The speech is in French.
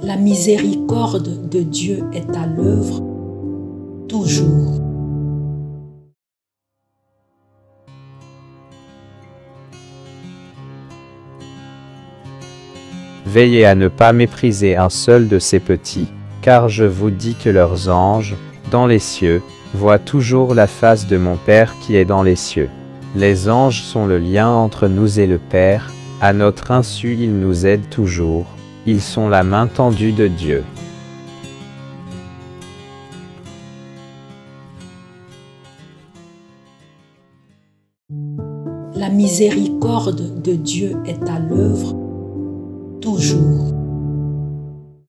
La miséricorde de Dieu est à l'œuvre toujours. Veillez à ne pas mépriser un seul de ces petits, car je vous dis que leurs anges, dans les cieux, voient toujours la face de mon Père qui est dans les cieux. Les anges sont le lien entre nous et le Père, à notre insu ils nous aident toujours, ils sont la main tendue de Dieu. La miséricorde de Dieu est à l'œuvre toujours.